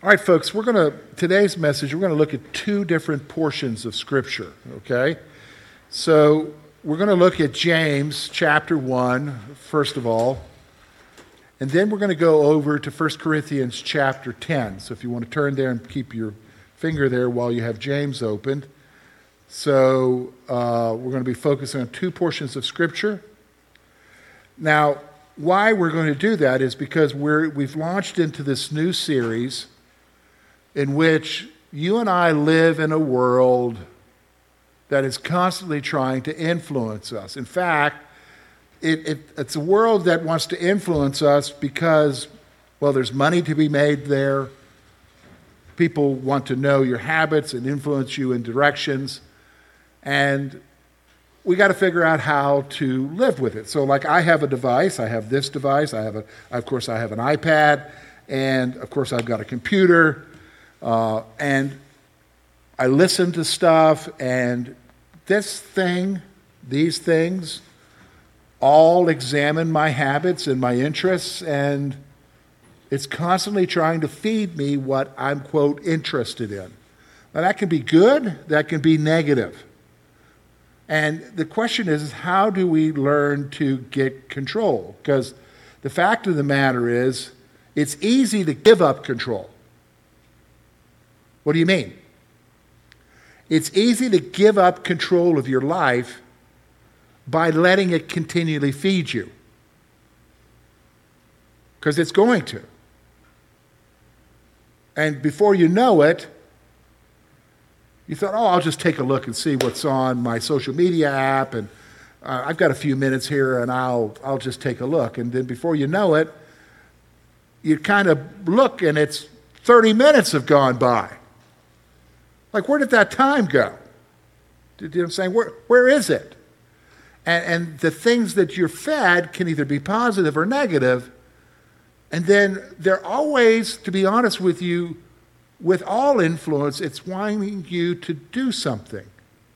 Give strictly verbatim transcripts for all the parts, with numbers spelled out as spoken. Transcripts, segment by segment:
All right, folks, we're going to, today's message, we're going to look at two different portions of Scripture, okay? So we're going to look at James chapter one, first of all, and then we're going to go over to First Corinthians chapter ten. So if you want to turn there and keep your finger there while you have James opened. So uh, we're going to be focusing on two portions of Scripture. Now, why we're going to do that is because we're, we've launched into this new series in which you and I live in a world that is constantly trying to influence us. In fact, it, it, it's a world that wants to influence us because, well, there's money to be made there. People want to know your habits and influence you in directions. And we got to figure out how to live with it. So like I have a device, I have this device, I have a, of course I have an iPad, and of course I've got a computer. Uh, and I listen to stuff, and this thing, these things, all examine my habits and my interests, and it's constantly trying to feed me what I'm, quote, interested in. Now, that can be good, that can be negative. And the question is, how do we learn to get control? Because the fact of the matter is, it's easy to give up control. What do you mean? It's easy to give up control of your life by letting it continually feed you. Because it's going to. And before you know it, you thought, oh, I'll just take a look and see what's on my social media app, and uh, I've got a few minutes here, and I'll I'll just take a look. And then before you know it, you kind of look, and it's thirty minutes have gone by. Like, where did that time go? Do you know what I'm saying? Where, where is it? And, and the things that you're fed can either be positive or negative. And then they're always, to be honest with you, with all influence, it's wanting you to do something.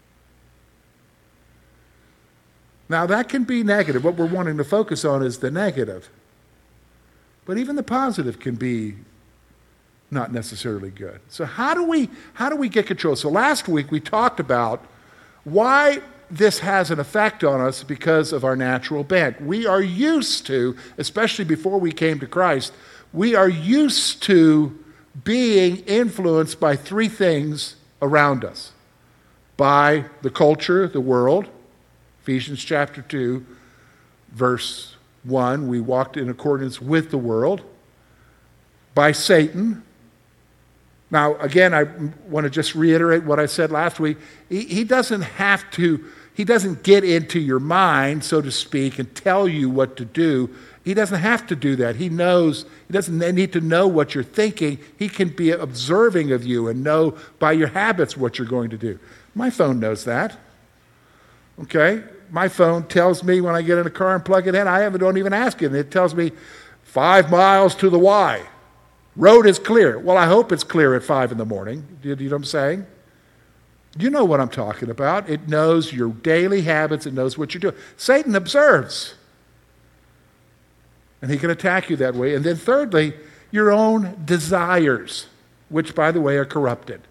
Now, that can be negative. What we're wanting to focus on is the negative. But even the positive can be not necessarily good. So how do we how do we get control? So last week we talked about why this has an effect on us because of our natural bent. We are used to, especially before we came to Christ, we are used to being influenced by three things around us. By the culture, the world, Ephesians chapter two, verse one, we walked in accordance with the world. By Satan. Now, again, I want to just reiterate what I said last week. He, he doesn't have to, he doesn't get into your mind, so to speak, and tell you what to do. He doesn't have to do that. He knows, he doesn't need to know what you're thinking. He can be observing of you and know by your habits what you're going to do. My phone knows that. Okay? My phone tells me when I get in a car and plug it in, I don't even ask it. It tells me five miles to the Y. Road is clear. Well, I hope it's clear at five in the morning. Do you know what I'm saying? You know what I'm talking about. It knows your daily habits. It knows what you're doing. Satan observes. And he can attack you that way. And then thirdly, your own desires, which, by the way, are corrupted.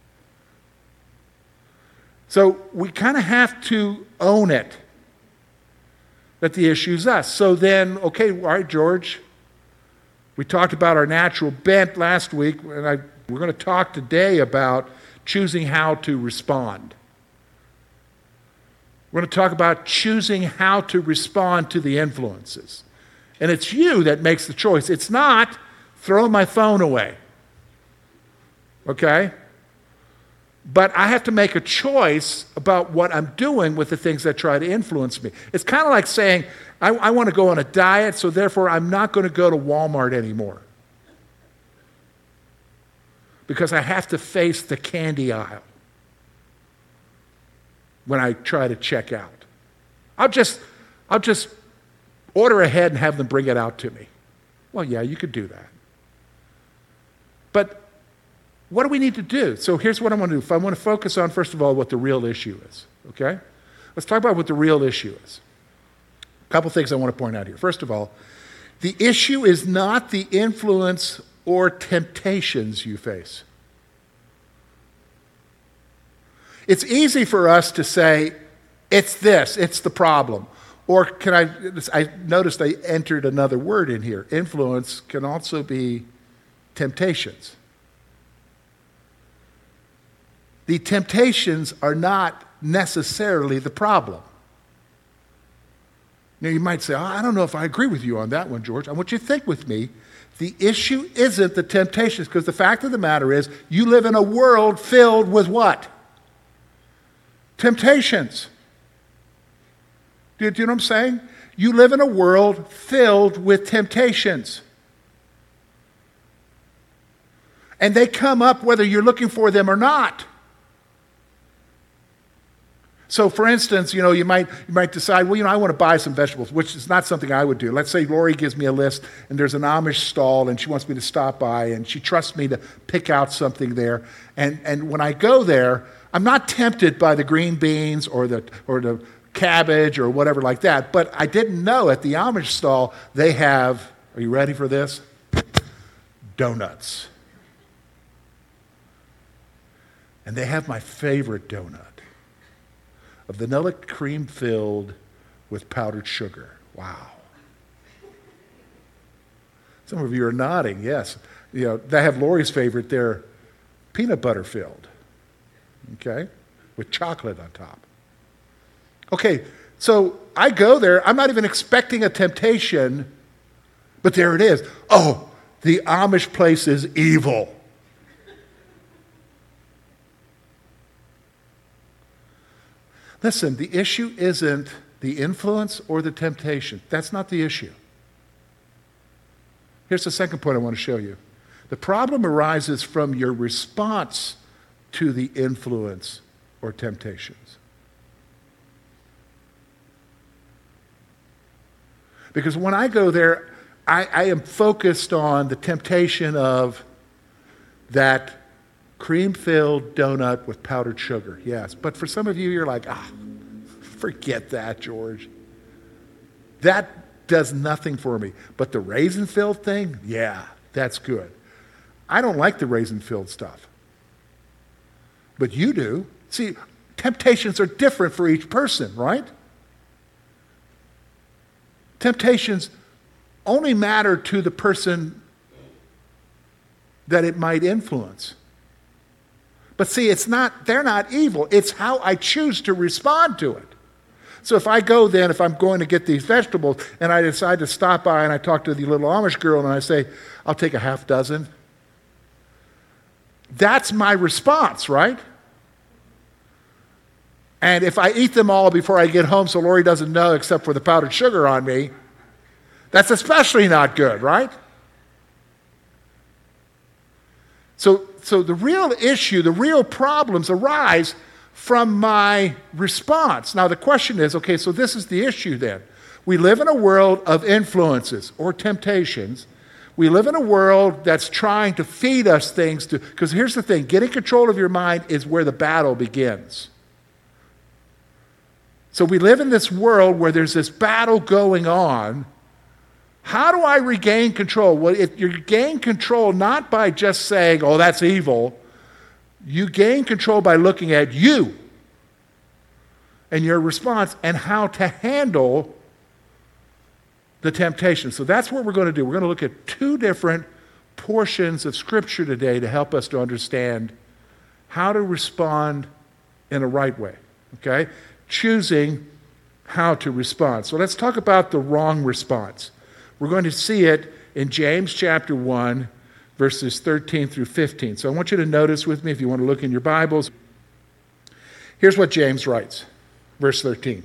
So we kind of have to own it, that the issue's us. So then, okay, all right, George, we talked about our natural bent last week, and I, we're going to talk today about choosing how to respond. We're going to talk about choosing how to respond to the influences. And it's you that makes the choice. It's not throw my phone away. Okay? But I have to make a choice about what I'm doing with the things that try to influence me. It's kind of like saying, I, I want to go on a diet, so therefore I'm not going to go to Walmart anymore. Because I have to face the candy aisle when I try to check out. I'll just, I'll just order ahead and have them bring it out to me. Well, yeah, you could do that. But what do we need to do? So here's what I want to do. I want to focus on, first of all, what the real issue is, okay? Let's talk about what the real issue is. A couple things I want to point out here. First of all, the issue is not the influence or temptations you face. It's easy for us to say, it's this, it's the problem. Or can I, I noticed I entered another word in here. Influence can also be temptations. The temptations are not necessarily the problem. Now you might say, oh, I don't know if I agree with you on that one, George. I want you to think with me. The issue isn't the temptations, because the fact of the matter is you live in a world filled with what? Temptations. Do, do you know what I'm saying? You live in a world filled with temptations. And they come up whether you're looking for them or not. So, for instance, you know, you might you might decide, well, you know, I want to buy some vegetables, which is not something I would do. Let's say Lori gives me a list, and there's an Amish stall, and she wants me to stop by, and she trusts me to pick out something there. And and when I go there, I'm not tempted by the green beans or the or the cabbage or whatever like that. But I didn't know at the Amish stall they have. Are you ready for this? Donuts. And they have my favorite donut. A vanilla cream filled with powdered sugar. Wow. Some of you are nodding, yes. You know, they have Lori's favorite, they're peanut butter filled. Okay? With chocolate on top. Okay, so I go there, I'm not even expecting a temptation, but there it is. Oh, the Amish place is evil. Listen, the issue isn't the influence or the temptation. That's not the issue. Here's the second point I want to show you. The problem arises from your response to the influence or temptations. Because when I go there, I, I am focused on the temptation of that cream-filled donut with powdered sugar, yes. But for some of you, you're like, ah, forget that, George. That does nothing for me. But the raisin-filled thing, yeah, that's good. I don't like the raisin-filled stuff. But you do. See, temptations are different for each person, right? Temptations only matter to the person that it might influence. But see, it's not, they're not evil. It's how I choose to respond to it. So if I go then, if I'm going to get these vegetables, and I decide to stop by and I talk to the little Amish girl and I say, I'll take a half dozen. That's my response, right? And if I eat them all before I get home so Lori doesn't know except for the powdered sugar on me, that's especially not good, right? So, so the real issue, the real problems arise from my response. Now the question is, okay, so this is the issue then. We live in a world of influences or temptations. We live in a world that's trying to feed us things to, because here's the thing, getting control of your mind is where the battle begins. So we live in this world where there's this battle going on. How do I regain control? Well, if you gain control not by just saying, oh, that's evil. You gain control by looking at you and your response and how to handle the temptation. So that's what we're going to do. We're going to look at two different portions of Scripture today to help us to understand how to respond in a right way, okay? Choosing how to respond. So let's talk about the wrong response. We're going to see it in James chapter one, verses thirteen through fifteen. So I want you to notice with me, if you want to look in your Bibles. Here's what James writes, verse thirteen.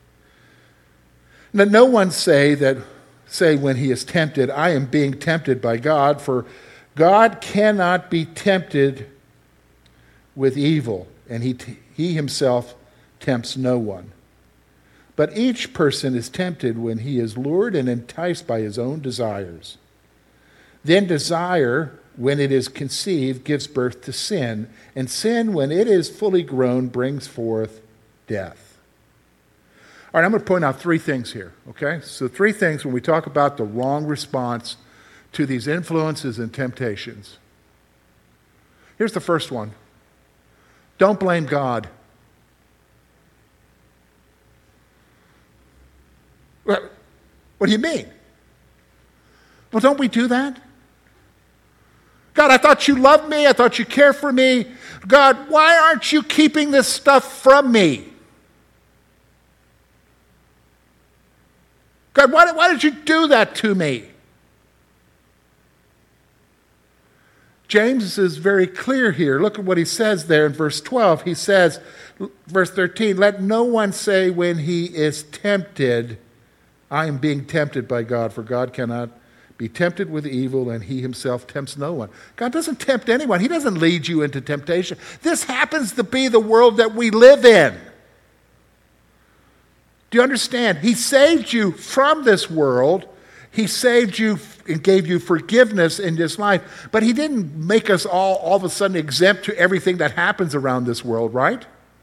Let no one say that say when he is tempted, I am being tempted by God, for God cannot be tempted with evil, and he, he himself tempts no one. But each person is tempted when he is lured and enticed by his own desires. Then desire, when it is conceived, gives birth to sin, and sin, when it is fully grown, brings forth death. All right, I'm going to point out three things here, okay? So three things when we talk about the wrong response to these influences and temptations. Here's the first one. Don't blame God. What do you mean? Well, don't we do that? God, I thought you loved me. I thought you cared for me. God, why aren't you keeping this stuff from me? God, why, why did you do that to me? James is very clear here. Look at what he says there in verse twelve. He says, verse thirteen, let no one say when he is tempted, I am being tempted by God, for God cannot be tempted with evil, and he himself tempts no one. God doesn't tempt anyone. He doesn't lead you into temptation. This happens to be the world that we live in. Do you understand? He saved you from this world. He saved you and gave you forgiveness in this life. But he didn't make us all all of a sudden exempt to everything that happens around this world, right?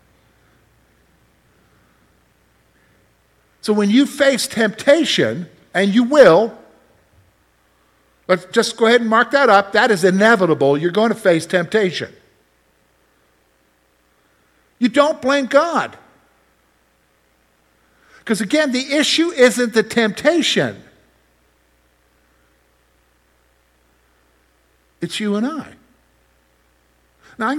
So when you face temptation, and you will, let's just go ahead and mark that up. That is inevitable. You're going to face temptation. You don't blame God. Because again, the issue isn't the temptation. It's you and I.